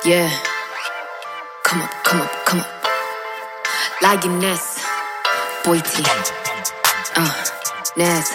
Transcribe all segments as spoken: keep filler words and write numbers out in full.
Yeah. Come up, come up, come up. Lioness, Boy T. Uh, Naz.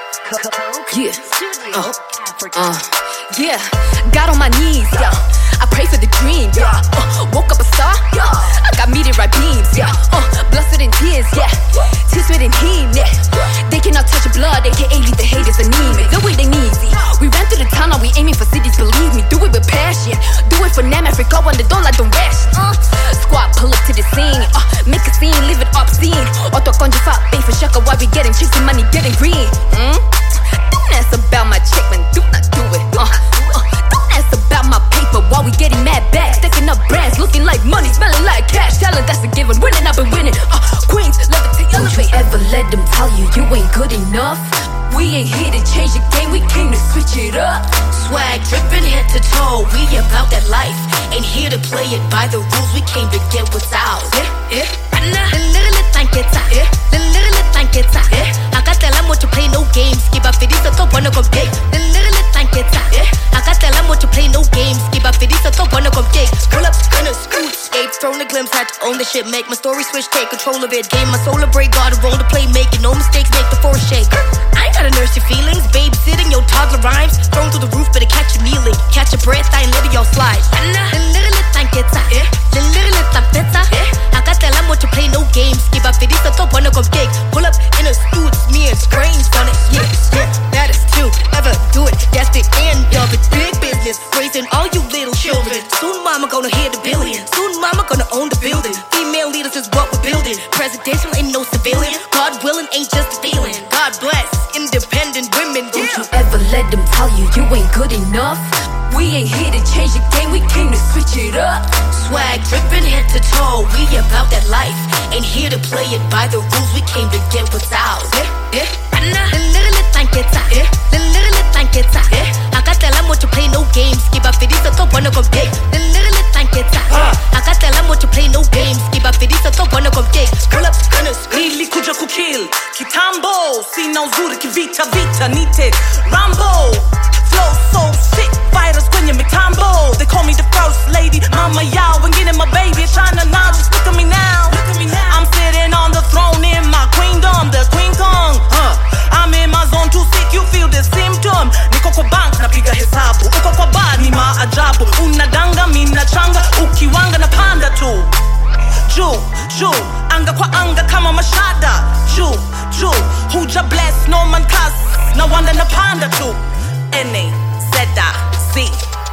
Yeah. Uh, uh, yeah. Got on my knees, yeah. I pray for the dream, yeah. Uh, woke up a star, yeah. I got meteorite beams, yeah. Uh, blood, sweat, and tears, yeah. Tears, sweat, and him, yeah. They cannot touch your blood, aka lead the haters anemic. The way they need me. We ran through the town, now we aiming for cities, believe me. Do it with passion. Do it for Nam Africa, when the don't like the rest. Uh, squad, pull up to the scene. Uh, make a scene, leave it obscene. Auto conjure fat, pay for shaka while we getting chasing money, getting green. Mm? Don't ask about my check, man. Do not do it. Uh, uh, don't ask about my paper while we getting mad back. Stacking up brands, looking like money, smelling like cash. Talent, that's a given. Winning, I've been winning. Uh, Queens, levitate, elevate. Don't you ever let them tell you you ain't good enough. We ain't here to change the game, we came to switch it up. Swag dripping head to toe, we about that life. Ain't here to play it by the rules, we came to get what's ours. Yeah, yeah. Literally thank it, yeah. Literally thank it, yeah. I got tell them what to play, no games. Keep up for this, I don't wanna compete. Literally thank it, yeah. I got tell them what to play, no games. Keep up for this, I don't wanna compete. Pull up, gonna scoot, skate, throw the glimpse, had to own the shit, make my story switch, take control of it. Game my solar break, got a roll to play, making no mistakes, make the force shake. I ain't gotta nurse your feelings, babysitting your toddler rhymes. Thrown through the roof, better catch you kneeling. Catch your breath, I ain't letting y'all slide. Literally thank it, yeah. Literally thank it, yeah. I got tell them what to play, no games. Give up for this, I don't wanna come gig. Pull up in a suit, smears, grains on it. Yeah, yeah, that is true. Ever do it, that's the end of it. Big business, raising all you little children. Soon mama gonna hear the billion. Soon mama gonna own the building. Female leaders is what we're building. Presidential ain't no civilian. God willing ain't just a feeling. God bless independent women. Don't you ever let them tell you you ain't good enough. We ain't here to change the game, we came to switch it up. Swag dripping head to toe, we about that life. Ain't here to play it by the rules, we came to get what's ours. Yeah, yeah. Literally thank it, yeah. Literally thank it, yeah. I got tell them what to play, no games. Keep up for this, I don't wanna compete. Literally thank it, yeah. I got tell them what to play, no games. Keep up for this, I don't wanna compete. Pull up, gonna scream. Nilikuja kukill kitambo, sina uzuri kivita vita needed Rambo. Flow so sick, fighters kwenye mitambo. They call me the first lady, mama yao, wengine my baby. China now, just look at me now. Look at me now. I'm sitting on the throne in my queendom, the Queen Kong. Huh. I'm in my zone too sick, you feel the symptom. Niko kwa bank, napiga hesabu. Uko kwa bar, ni maajabu. Unadanga, mina changa, ukiwanga na panda tu. Juu, juu, anga kwa anga kama mashada. Juu, juu, huja bless, no man cuss. Na wanda na panda tu. N A Z I C.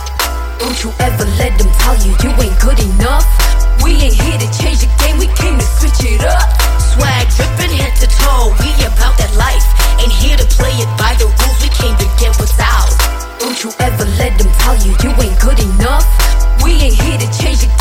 Don't you ever let them tell you you ain't good enough. We ain't here to change the game, we came to switch it up. Swag dripping head to toe, we about that life. Ain't here to play it by the rules, we came to get what's ours. Don't you ever let them tell you you ain't good enough. We ain't here to change the